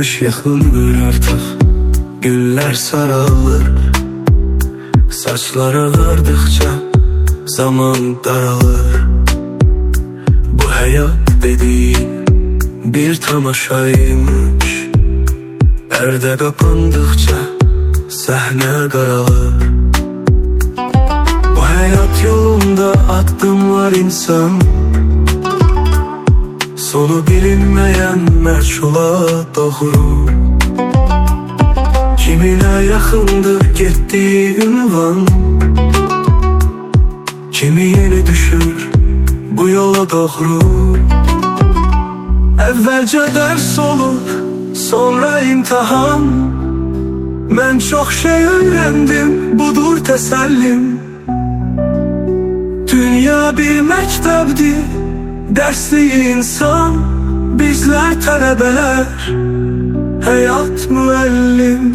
Kış yakındır artık, güller saralır. Saçlar ağardıkça zaman daralır. Bu hayat dediğin bir tamaşaymış. Perde kapandıkça sahne karalır. Bu hayat yolunda attımlar insan, sonu bilinmeyen meçhula doğru. Kimine yakındır gittiği ünvan, kimi yeni düşür bu yola doğru. Evvelce ders olur, sonra imtihan. Ben çok şey öğrendim, budur tesellim. Dünya bir mektepti, dersli insan. Bizler talebeler, hayat müellim.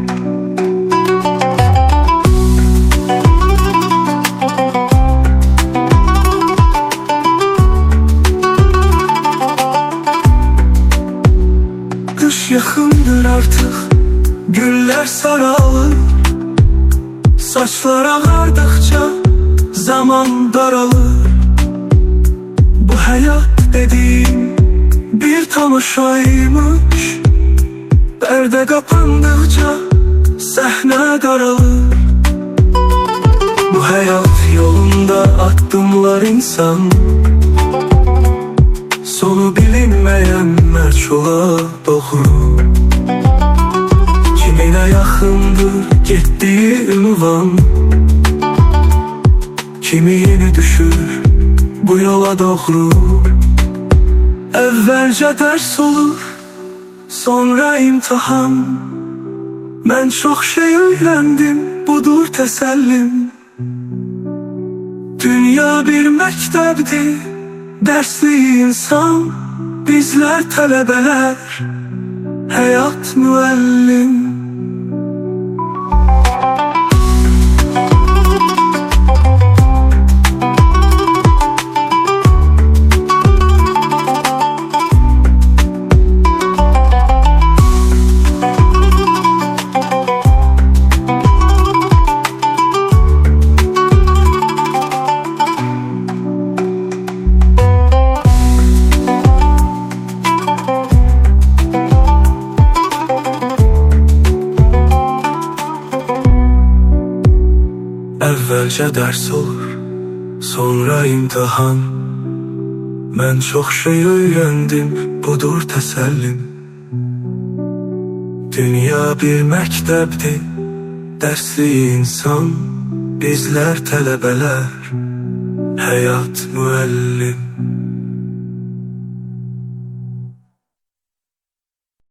Kış yakındır artık, güller saralır. Saçlar ağardıkça zaman daralır. Bu hayat dediğim bir tamaşaymış. Perde kapandıkça sahne karalır. Bu hayat yolunda attımlar insan, sonu bilinmeyen meçhula doğru. Kimine yakındır gittiği ünvan, kimi yeni düşür bu yola doğru. Evvelce ders olur, sonra imtihan. Ben çok şey öğrendim, budur tesellim. Dünya bir mektepti, dersli insan. Bizler talebeler, hayat müellim. Evvelce ders olur, sonra imtihan. Ben çok şey öğrendim, budur tesellim. Dünya bir mektepti, dersli insan. Bizler talebeler, hayat müellim.